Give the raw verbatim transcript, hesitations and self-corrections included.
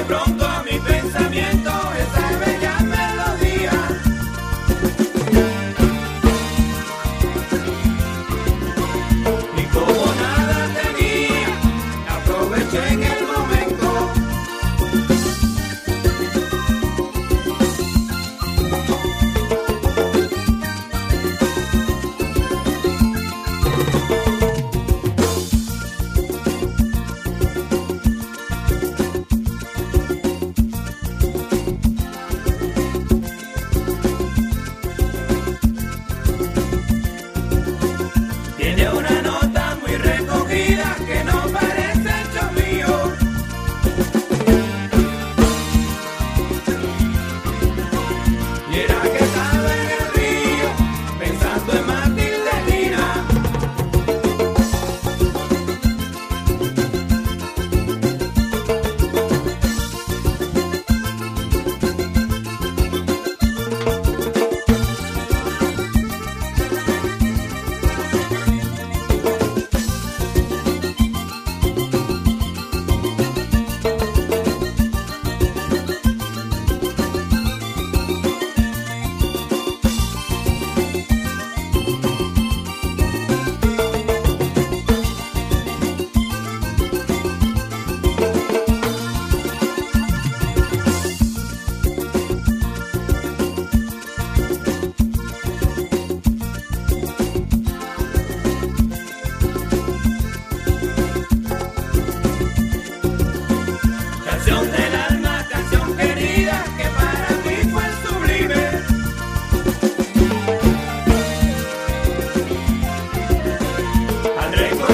pronto a mi pensamiento esa bella melodía. Y como nada tenía, aproveché en el momento. Tiene una nota muy recogida que no parece hecho mío. Y era que estaba en el río pensando en Matilde Lina. Canción del alma, canción querida, que para mí fue sublime. Al recordar